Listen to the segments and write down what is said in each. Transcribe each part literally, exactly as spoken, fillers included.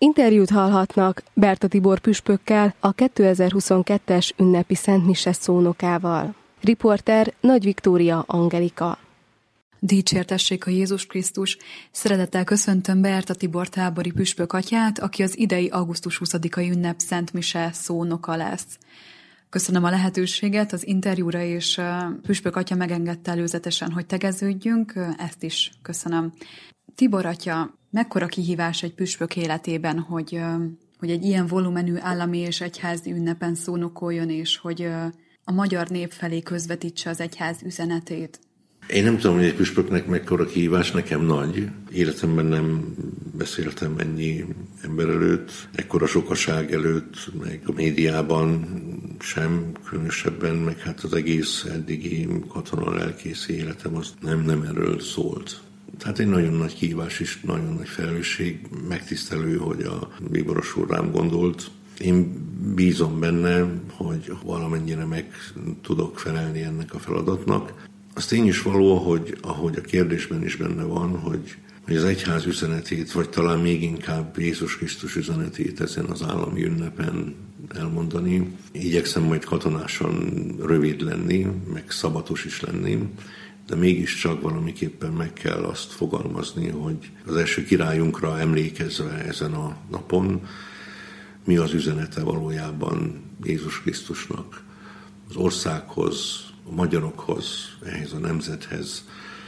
Interjút hallhatnak Berta Tibor püspökkel, a kétezer-huszonkettes ünnepi szentmise szónokával. Riporter Nagy Viktória Angelika. Dicsértessék a Jézus Krisztus! Szeretettel köszöntöm Berta Tibor tábori püspök atyát, aki az idei augusztus huszadikai ünnep szentmise szónoka lesz. Köszönöm a lehetőséget az interjúra, és püspök atya megengedte előzetesen, hogy tegeződjünk, ezt is köszönöm. Tibor atya, mekkora kihívás egy püspök életében, hogy, hogy egy ilyen volumenű állami és egyházi ünnepen szónokoljon, és hogy a magyar nép felé közvetítse az egyház üzenetét? Én nem tudom, hogy egy püspöknek mekkora kihívás, nekem nagy. Életemben nem beszéltem ennyi ember előtt, ekkora sokaság előtt, meg a médiában sem különösebben, meg hát az egész eddigi katona lelkészi életem az nem, nem erről szólt. Tehát egy nagyon nagy kihívás is, nagyon nagy felelősség, megtisztelő, hogy a bíboros úr rám gondolt. Én bízom benne, hogy valamennyire meg tudok felelni ennek a feladatnak. Az tény is való, hogy ahogy a kérdésben is benne van, hogy, hogy az egyház üzenetét, vagy talán még inkább Jézus Krisztus üzenetét ezen az állami ünnepen elmondani. Igyekszem majd katonásan rövid lenni, meg szabatos is lenni, de mégiscsak valamiképpen meg kell azt fogalmazni, hogy az első királyunkra emlékezve ezen a napon, mi az üzenete valójában Jézus Krisztusnak az országhoz, a magyarokhoz, ehhez a nemzethez,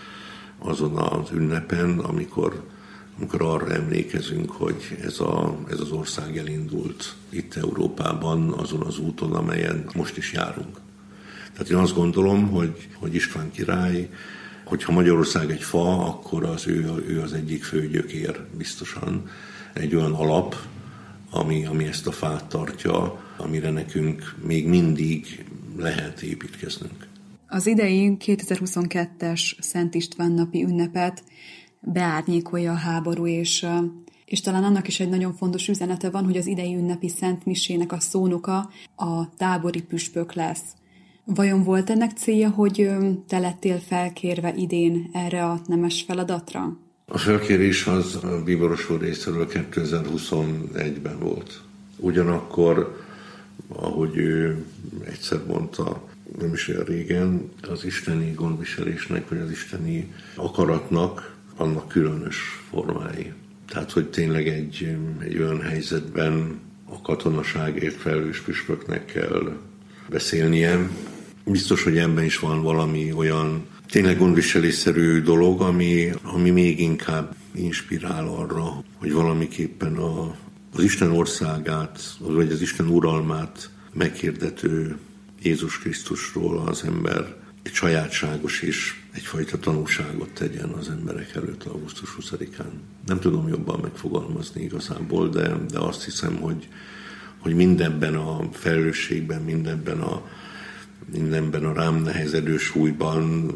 azon az ünnepen, amikor, amikor arra emlékezünk, hogy ez, a, ez az ország elindult itt Európában, azon az úton, amelyen most is járunk. Tehát én azt gondolom, hogy, hogy István király, hogyha Magyarország egy fa, akkor az ő, ő az egyik fő gyökér biztosan. Egy olyan alap, ami, ami ezt a fát tartja, amire nekünk még mindig lehet építkeznünk. Az idei kétezer-huszonkettes Szent István napi ünnepet beárnyékolja a háború, és, és talán annak is egy nagyon fontos üzenete van, hogy az idei ünnepi Szent Misének a szónoka a tábori püspök lesz. Vajon volt ennek célja, hogy te lettél felkérve idén erre a nemes feladatra? A felkérés az a bíboros úr részéről kétezer-huszonegyben volt. Ugyanakkor, ahogy ő egyszer mondta, nem is olyan régen, az isteni gondviselésnek, vagy az isteni akaratnak annak különös formái. Tehát, hogy tényleg egy, egy olyan helyzetben a katonaságért felelős püspöknek kell beszélnie. Biztos, hogy ebben is van valami olyan tényleg gondviselésszerű dolog, ami, ami még inkább inspirál arra, hogy valamiképpen a, az Isten országát, vagy az Isten uralmát meghirdető Jézus Krisztusról az ember egy sajátságos és egyfajta tanúságot tegyen az emberek előtt augusztus huszadikán. Nem tudom jobban megfogalmazni igazából, de, de azt hiszem, hogy, hogy mindenben a felelősségben, mindenben a, mindenben a rám nehezedő súlyban,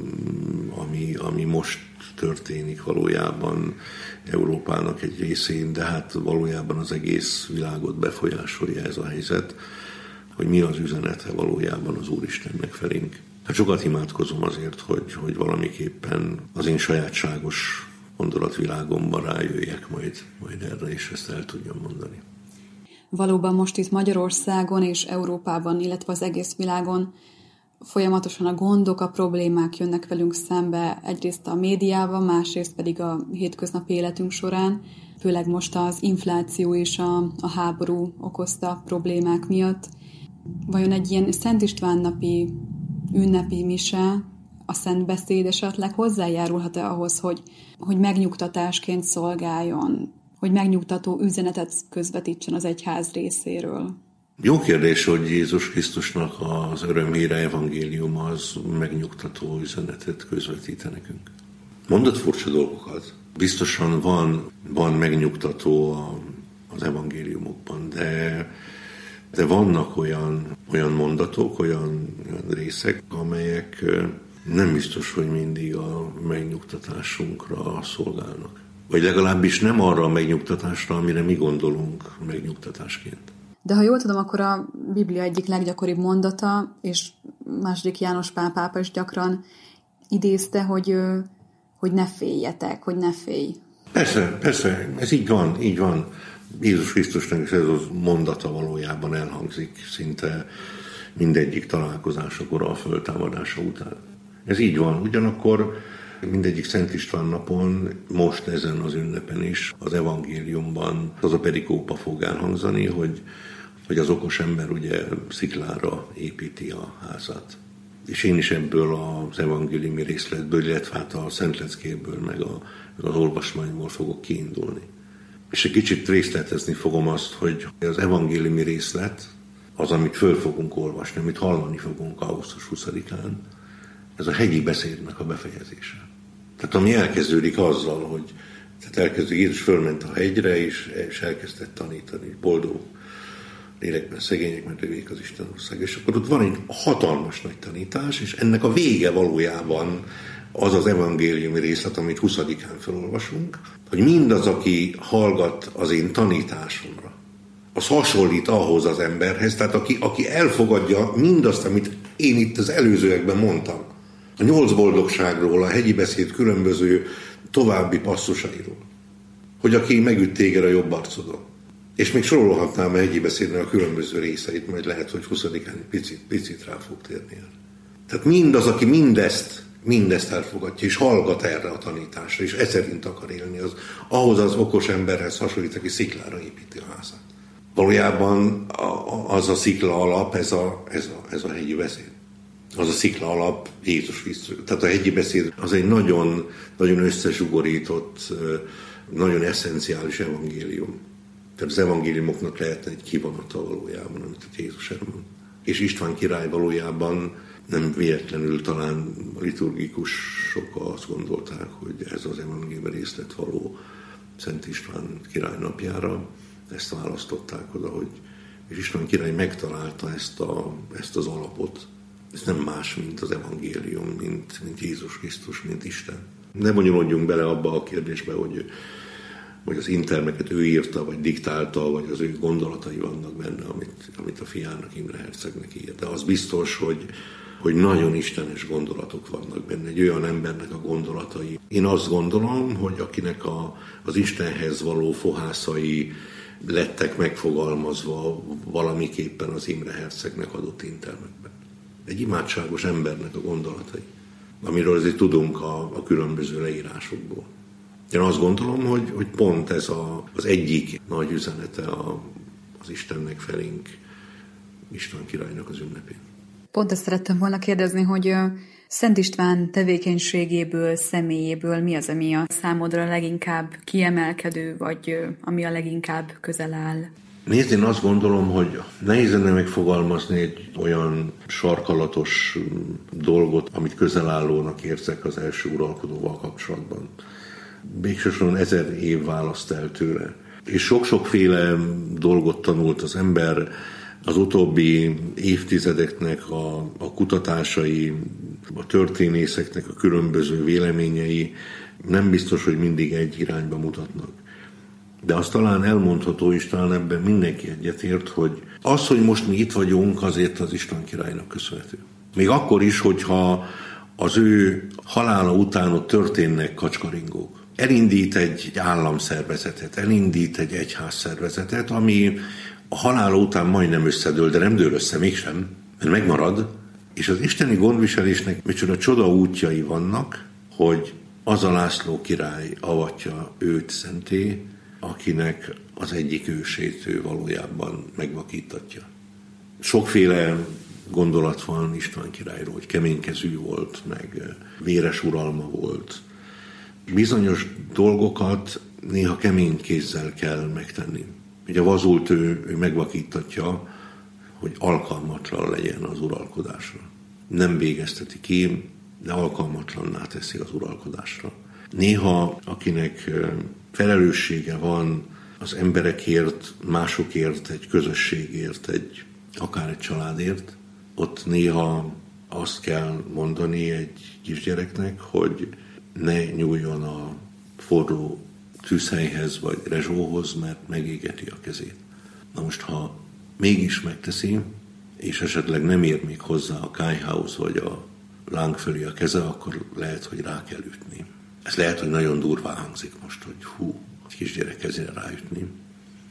ami, ami most történik valójában Európának egy részén, de hát valójában az egész világot befolyásolja ez a helyzet, hogy mi az üzenete valójában az Úristennek felénk. Hát sokat imádkozom azért, hogy, hogy valamiképpen az én sajátságos gondolatvilágomban rájöjjek majd, majd erre, és ezt el tudjam mondani. Valóban most itt Magyarországon és Európában, illetve az egész világon folyamatosan a gondok, a problémák jönnek velünk szembe, egyrészt a médiában, másrészt pedig a hétköznapi életünk során, főleg most az infláció és a, a háború okozta problémák miatt. Vajon egy ilyen Szent István napi ünnepi mise, a szent beszéd esetleg hozzájárulhat-e ahhoz, hogy, hogy megnyugtatásként szolgáljon, hogy megnyugtató üzenetet közvetítsen az egyház részéről? Jó kérdés, hogy Jézus Krisztusnak az örömhíre, evangélium az megnyugtató üzenetet közvetít nekünk. Mondott furcsa dolgokat. Biztosan van, van megnyugtató az evangéliumokban, de, de vannak olyan, olyan mondatok, olyan, olyan részek, amelyek nem biztos, hogy mindig a megnyugtatásunkra szolgálnak. Vagy legalábbis nem arra a megnyugtatásra, amire mi gondolunk megnyugtatásként. De ha jól tudom, akkor a Biblia egyik leggyakoribb mondata, és második János Pál pápa is gyakran idézte, hogy, hogy ne féljetek, hogy ne félj. Persze, persze, ez így van, így van. Jézus Krisztusnak ez a mondata valójában elhangzik szinte mindegyik találkozásakor a föltámadása után. Ez így van, ugyanakkor mindegyik Szent István napon, most ezen az ünnepen is, az evangéliumban az a perikópa fog elhangzani, hogy, hogy az okos ember ugye sziklára építi a házát. És én is ebből az evangéliumi részletből, illetve hát a Szentleckéből, meg, a, meg az olvasmányból fogok kiindulni. És egy kicsit részletezni fogom azt, hogy az evangéliumi részlet, az, amit föl fogunk olvasni, amit hallani fogunk augusztus huszadikán, ez a hegyi beszédnek a befejezése. Tehát ami elkezdődik azzal, hogy tehát elkezdődik, Jézus fölment a hegyre, és, és elkezdett tanítani, boldog lélekben szegények, mert övék az Isten ország. És akkor ott van egy hatalmas nagy tanítás, és ennek a vége valójában az az evangéliumi részlet, amit huszadikán felolvasunk, hogy mindaz, aki hallgat az én tanításomra, az hasonlít ahhoz az emberhez, tehát aki, aki elfogadja mindazt, amit én itt az előzőekben mondtam, a nyolc boldogságról, a hegyi beszéd különböző további passzusairól, hogy aki megüt téged a jobb arcodon. És még sorolhatnám a hegyi beszédnek a különböző részeit, majd lehet, hogy huszadikán picit, picit rá fog térni el. Tehát mindaz, aki mindezt, mindezt elfogadja, és hallgat erre a tanításra, és ez szerint akar élni, az ahhoz az okos emberhez hasonlít, aki sziklára építi a házát. Valójában az a szikla alap, ez a, ez a, ez a hegyi beszéd. Az a szikla alap Jézus Krisztus. Tehát a hegyi beszéd az egy nagyon, nagyon összezsugorított, nagyon eszenciális evangélium. Tehát az evangéliumoknak lehetne egy kivonata valójában, amit a Jézus elmond. És István király valójában nem véletlenül talán a liturgikusok azt gondolták, hogy ez az evangélium részlet való Szent István király napjára. Ezt választották oda, hogy és István király megtalálta ezt, a, ezt az alapot. Ez nem más, mint az evangélium, mint, mint Jézus Krisztus, mint Isten. Ne bonyolódjunk bele abba a kérdésbe, hogy, hogy az intermeket ő írta, vagy diktálta, vagy az ő gondolatai vannak benne, amit, amit a fiának, Imre hercegnek ír. De az biztos, hogy, hogy nagyon istenes gondolatok vannak benne, egy olyan embernek a gondolatai. Én azt gondolom, hogy akinek a, az Istenhez való fohászai lettek megfogalmazva valamiképpen az Imre hercegnek adott intermekben. Egy imádságos embernek a gondolatai, amiről azért tudunk a, a különböző leírásokból. Én azt gondolom, hogy, hogy pont ez a, az egyik nagy üzenete a, az Istennek felénk, István királynak az ünnepén. Pont ezt szerettem volna kérdezni, hogy Szent István tevékenységéből, személyéből mi az, ami a számodra leginkább kiemelkedő, vagy ami a leginkább közel áll? Nézd, én azt gondolom, hogy nehéz lenne megfogalmazni egy olyan sarkalatos dolgot, amit közelállónak érzek az első uralkodóval kapcsolatban. Végsősorban ezer év választ el tőle. És sok-sokféle dolgot tanult az ember, az utóbbi évtizedeknek a, a kutatásai, a történészeknek a különböző véleményei nem biztos, hogy mindig egy irányba mutatnak. De azt talán elmondható is, talán ebben mindenki egyetért, hogy az, hogy most mi itt vagyunk, azért az István királynak köszönhető. Még akkor is, hogyha az ő halála után ott történnek kacskaringók. Elindít egy államszervezetet, elindít egy egyházszervezetet, ami a halála után majdnem összedől, de nem dől össze mégsem, mert megmarad, és az isteni gondviselésnek micsoda csoda útjai vannak, hogy az a László király avatja őt szenté, akinek az egyik ősét ő valójában megvakítatja. Sokféle gondolat van István királyról, hogy keménykezű volt, meg véres uralma volt. Bizonyos dolgokat néha kemény kézzel kell megtenni. Ugye a vazult ő, ő megvakítatja, hogy alkalmatlan legyen az uralkodásra. Nem végezteti ki, de alkalmatlanná teszi az uralkodásra. Néha, akinek felelőssége van az emberekért, másokért, egy közösségért, egy, akár egy családért, ott néha azt kell mondani egy kisgyereknek, hogy ne nyúljon a forró tűzhelyhez vagy rezsóhoz, mert megégeti a kezét. Na most, ha mégis megteszi, és esetleg nem ér még hozzá a kályhához vagy a láng fölé a keze, akkor lehet, hogy rá kell ütni. Ez lehet, hogy nagyon durván hangzik most, hogy hú, egy kisgyerek kezére ráütni.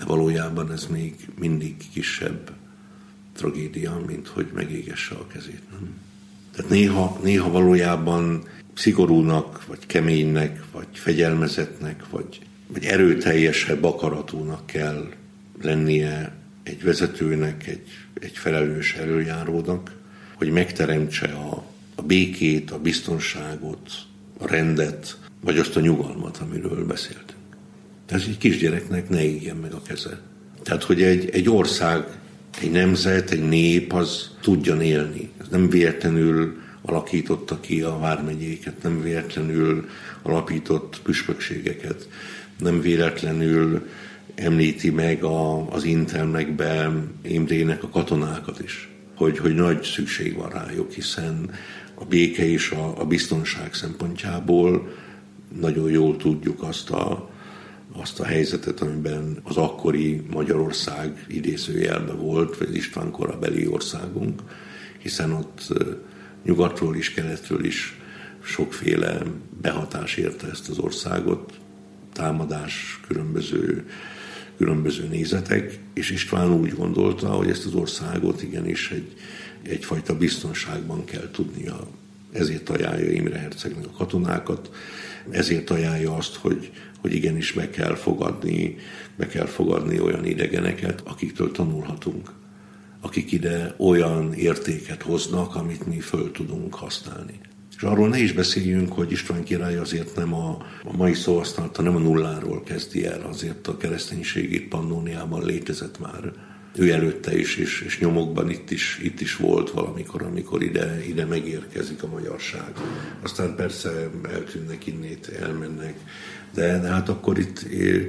valójában ez még mindig kisebb tragédia, mint hogy megégesse a kezét. Nem? Tehát néha, néha valójában szigorúnak, vagy keménynek, vagy fegyelmezetnek, vagy, vagy erőteljesebb akaratúnak kell lennie egy vezetőnek, egy, egy felelős előjárónak, hogy megteremtse a, a békét, a biztonságot, a rendet, vagy azt a nyugalmat, amiről beszéltünk. Tehát egy kisgyereknek ne égjen meg a keze. Tehát, hogy egy, egy ország, egy nemzet, egy nép az tudjon élni. Ez nem véletlenül alakította ki a vármegyéket, nem véletlenül alapított püspökségeket, nem véletlenül említi meg a, az Intelmekbe Imrének a katonákat is, hogy, hogy nagy szükség van rájuk, hiszen a béke és a, a biztonság szempontjából nagyon jól tudjuk azt a, azt a helyzetet, amiben az akkori Magyarország idézőjelben volt, vagy István korabeli országunk, hiszen ott nyugatról is, keletről is sokféle behatás érte ezt az országot, támadás, különböző, különböző nézetek, és István úgy gondolta, hogy ezt az országot igenis egy, egyfajta biztonságban kell tudnia. Ezért ajánlja Imre hercegnek a katonákat, ezért ajánlja azt, hogy, hogy igenis be kell fogadni, be kell fogadni olyan idegeneket, akiktől tanulhatunk, akik ide olyan értéket hoznak, amit mi föl tudunk használni. És arról ne is beszéljünk, hogy István király azért nem a, a mai szóhasználata nem a nulláról kezdi el, azért a kereszténység itt Pannóniában létezett már. Ő előtte is, és, és nyomokban itt is, itt is volt valamikor, amikor ide, ide megérkezik a magyarság. Aztán persze eltűnnek innét, elmennek, de, de hát akkor itt,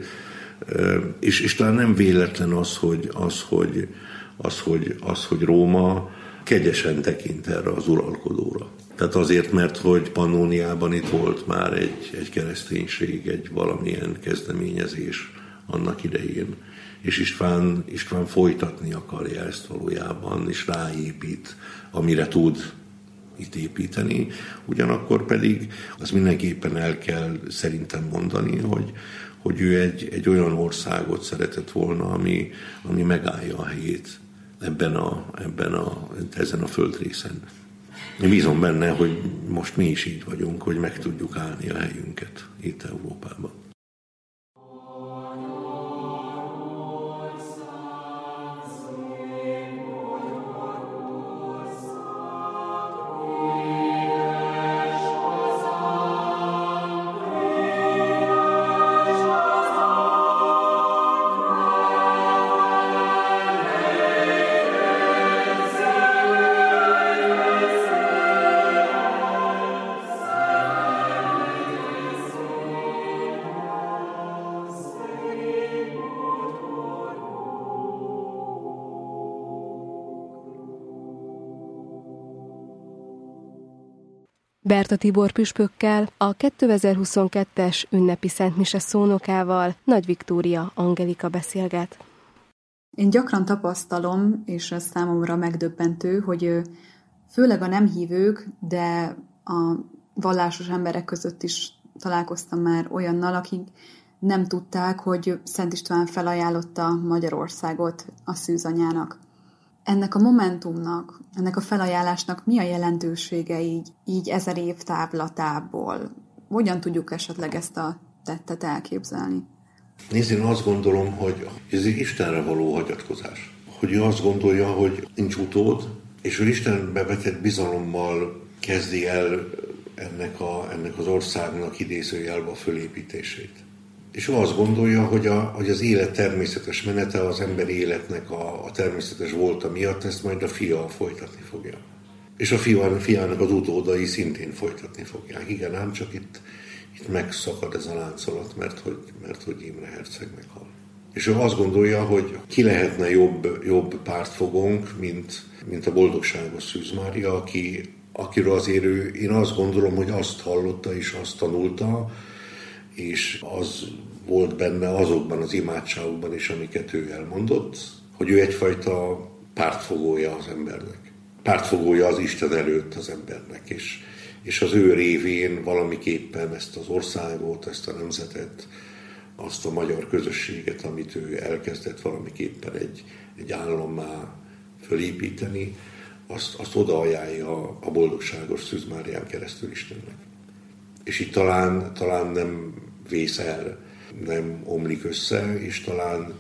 és, és talán nem véletlen az, hogy, az, hogy, az, hogy, az, hogy Róma kegyesen tekint erre az uralkodóra. Tehát azért, mert hogy Pannóniában itt volt már egy, egy kereszténység, egy valamilyen kezdeményezés annak idején. És István, István folytatni akarja ezt valójában, és ráépít, amire tud itt építeni. Ugyanakkor pedig az mindenképpen el kell szerintem mondani, hogy, hogy ő egy, egy olyan országot szeretett volna, ami, ami megállja a helyét ebben a, ebben a, ezen a földrészen. Én bízom benne, hogy most mi is így vagyunk, hogy meg tudjuk állni a helyünket itt Európában. Berta Tibor püspökkel, a kétezer-huszonkettes ünnepi szentmise szónokával Nagy Viktória Angelika beszélget. Én gyakran tapasztalom, és ez számomra megdöbbentő, hogy főleg a nem hívők, de a vallásos emberek között is találkoztam már olyannal, akik nem tudták, hogy Szent István felajánlotta Magyarországot a szűzanyának. Ennek a momentumnak, ennek a felajánlásnak mi a jelentősége így, így ezer év távlatából? Hogyan tudjuk esetleg ezt a tettet elképzelni? Nézd, én azt gondolom, hogy ez egy Istenre való hagyatkozás. Hogy ő azt gondolja, hogy nincs utód, és ő Istenbe vetett bizalommal kezdi el ennek, a, ennek az országnak idézőjelbe a fölépítését. És ő azt gondolja, hogy, a, hogy az élet természetes menete, az emberi életnek a, a természetes volta miatt ezt majd a fia folytatni fogja. És a fia, fiának az utódai szintén folytatni fogják. Igen, ám csak itt, itt megszakad ez a láncolat, mert hogy, mert hogy Imre herceg meghal. És ő azt gondolja, hogy ki lehetne jobb, jobb pártfogónk, mint, mint a boldogságos Szűz Mária, aki, akiről azért ő, én azt gondolom, hogy azt hallotta és azt tanulta, és az volt benne azokban az imádságokban is, amiket ő elmondott, hogy ő egyfajta pártfogója az embernek. Pártfogója az Isten előtt az embernek, és, és az ő révén valamiképpen ezt az országot, ezt a nemzetet azt a magyar közösséget, amit ő elkezdett valamiképpen egy, egy állammá fölépíteni, azt, azt odaajánlja a boldogságos Szűz Márián keresztül Istennek. És itt talán, talán nem vész el, nem omlik össze, és talán,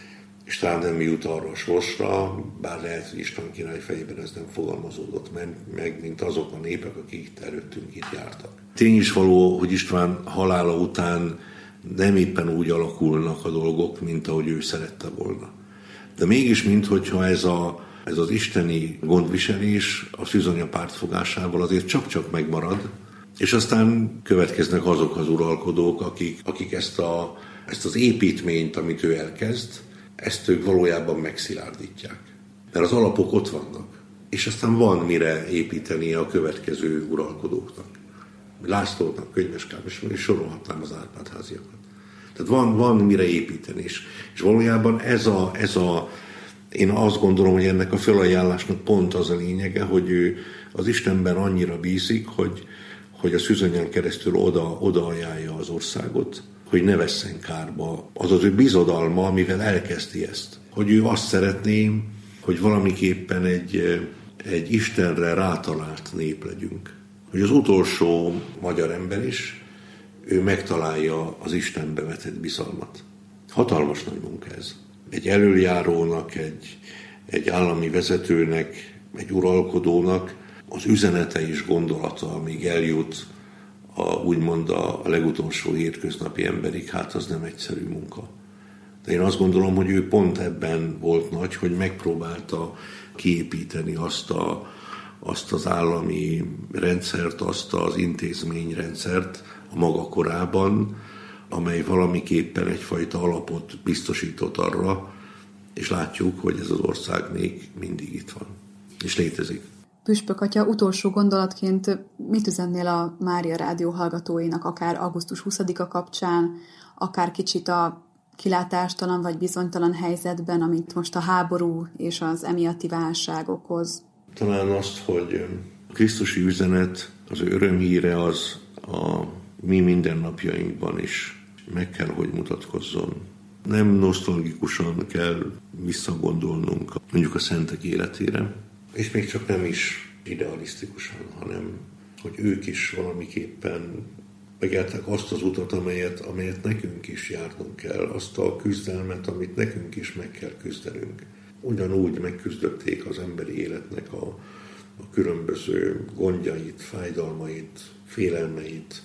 és talán nem jut arra a sorsra, bár lehet, hogy István király fejében ez nem fogalmazódott meg, mint azok a népek, akik itt előttünk itt jártak. Tény is való, hogy István halála után nem éppen úgy alakulnak a dolgok, mint ahogy ő szerette volna. De mégis, minthogyha ez, a, ez az isteni gondviselés a szűzanya pártfogásával azért csak-csak megmarad, és aztán következnek azok az uralkodók, akik, akik ezt, a, ezt az építményt, amit ő elkezd, ezt ők valójában megszilárdítják. Mert az alapok ott vannak, és aztán van mire építeni a következő uralkodóknak. Lászlónak, Könyveskám, és sorolhatnám az Árpád-háziakat. Tehát van, van mire építeni, és, és valójában ez a, ez a, én azt gondolom, hogy ennek a felajánlásnak pont az a lényege, hogy ő az Istenben annyira bízik, hogy, hogy a szűzanyán keresztül oda, oda ajánlja az országot, hogy ne vesszen kárba. Az az ő bizodalma, amivel elkezdi ezt. Hogy ő azt szeretné, hogy valamiképpen egy, egy Istenre rátalált nép legyünk. Hogy az utolsó magyar ember is, ő megtalálja az Istenbe vetett bizalmat. Hatalmas nagy munka ez. Egy elöljárónak, egy, egy állami vezetőnek, egy uralkodónak az üzenete és gondolata, amíg eljut a, úgymond a, a legutolsó hétköznapi emberig, hát az nem egyszerű munka. De én azt gondolom, hogy ő pont ebben volt nagy, hogy megpróbálta kiépíteni azt, a, azt az állami rendszert, azt az intézményrendszert a maga korában, amely valamiképpen egyfajta alapot biztosított arra, és látjuk, hogy ez az ország még mindig itt van, és létezik. Püspök atya, utolsó gondolatként mit üzennél a Mária Rádió hallgatóinak, akár augusztus huszadika kapcsán, akár kicsit a kilátástalan vagy bizonytalan helyzetben, amit most a háború és az emiatti válság okoz? Talán azt, hogy a krisztusi üzenet, az örömhíre az a mi mindennapjainkban is meg kell, hogy mutatkozzon. Nem nosztalgikusan kell visszagondolnunk mondjuk a szentek életére, és még csak nem is idealisztikusan, hanem hogy ők is valamiképpen megállták azt az utat, amelyet, amelyet nekünk is járnunk kell, azt a küzdelmet, amit nekünk is meg kell küzdenünk. Ugyanúgy megküzdötték az emberi életnek a, a különböző gondjait, fájdalmait, félelmeit,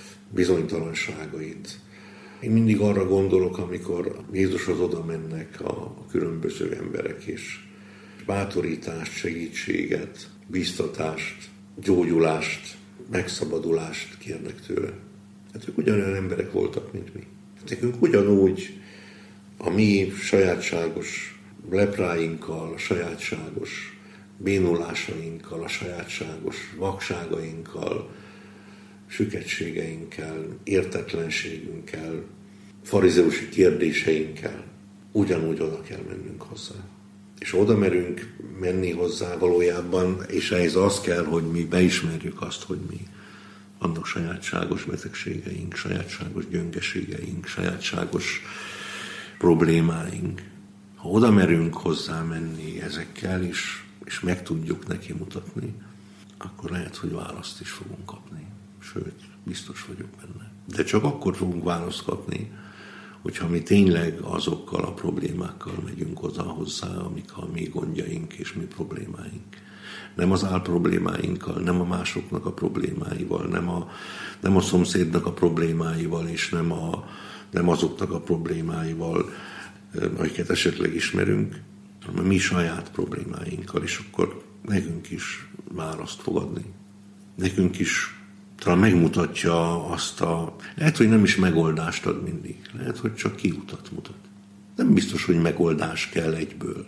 bizonytalanságait. Én mindig arra gondolok, amikor Jézushoz oda mennek a, a különböző emberek is, bátorítást, segítséget, biztatást, gyógyulást, megszabadulást kérnek tőle. Hát ők ugyanolyan emberek voltak, mint mi. Nekünk ugyanúgy a mi sajátságos lepráinkkal, a sajátságos bénulásainkkal, a sajátságos vakságainkkal, süketségeinkkel, értetlenségünkkel, farizeusi kérdéseinkkel ugyanúgy oda kell mennünk hozzá. És oda merünk menni hozzá valójában, és ehhez az kell, hogy mi beismerjük azt, hogy mi vannak sajátságos betegségeink, sajátságos gyöngeségeink, sajátságos problémáink. Ha oda merünk hozzá menni ezekkel is, és meg tudjuk neki mutatni, akkor lehet, hogy választ is fogunk kapni. Sőt, biztos vagyok benne. De csak akkor fogunk választ kapni, hogyha mi tényleg azokkal a problémákkal megyünk oda hozzá, amik a mi gondjaink és mi problémáink. Nem az álproblémáinkkal, nem a másoknak a problémáival, nem a, nem a szomszédnak a problémáival, és nem, a, nem azoknak a problémáival, amiket esetleg ismerünk, hanem a mi saját problémáinkkal, és akkor nekünk is választ fog adni. Nekünk is talán megmutatja azt a... Lehet, hogy nem is megoldást ad mindig. Lehet, hogy csak kiutat mutat. Nem biztos, hogy megoldás kell egyből.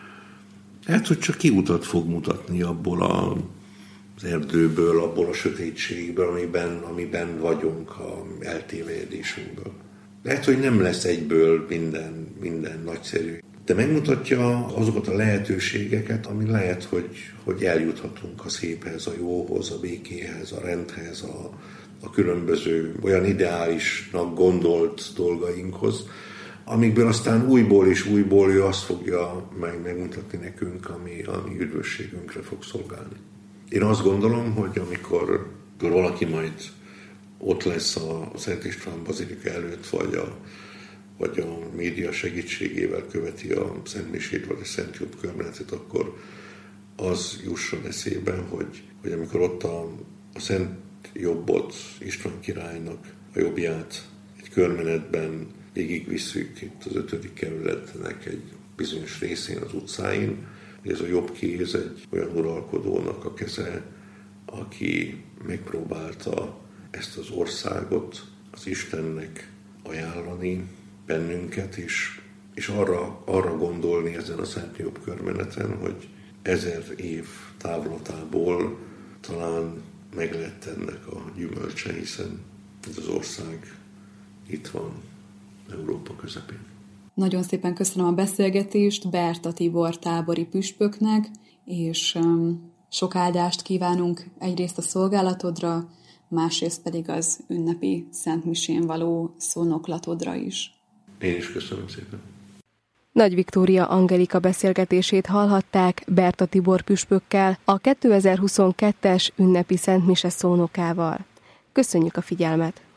Lehet, hogy csak kiutat fog mutatni abból a, az erdőből, abból a sötétségből, amiben, amiben vagyunk, a eltévejedésünkből. Lehet, hogy nem lesz egyből minden, minden nagyszerű. De megmutatja azokat a lehetőségeket, ami lehet, hogy, hogy eljuthatunk a széphez, a jóhoz, a békéhez, a rendhez, a, a különböző olyan ideálisnak gondolt dolgainkhoz, amikből aztán újból és újból ő azt fogja meg megmutatni nekünk, ami, ami üdvösségünkre fog szolgálni. Én azt gondolom, hogy amikor, amikor valaki majd ott lesz a Szent István bazilika előtt, vagy a, vagy a média segítségével követi a szentmisét, vagy a Szent Jobb körmenetet, akkor az jusson eszébe, hogy, hogy amikor ott a, a Szent Jobbot, István királynak a jobbját egy körmenetben végigvisszük itt az ötödik kerületnek egy bizonyos részén, az utcáin, hogy ez a jobb kéz egy olyan uralkodónak a keze, aki megpróbálta ezt az országot az Istennek ajánlani bennünket, és, és arra, arra gondolni ezen a Szent Jobb körmeneten, hogy ezer év távlatából talán meg lett ennek a gyümölcse, hiszen ez az ország itt van Európa közepén. Nagyon szépen köszönöm a beszélgetést Berta Tibor tábori püspöknek, és um, sok áldást kívánunk egyrészt a szolgálatodra, másrészt pedig az ünnepi szentmisén való szónoklatodra is. Én is köszönöm szépen. Nagy Viktória Angelika beszélgetését hallhatták Berta Tibor püspökkel, a kétezer-huszonkettes ünnepi szentmise szónokával. Köszönjük a figyelmet!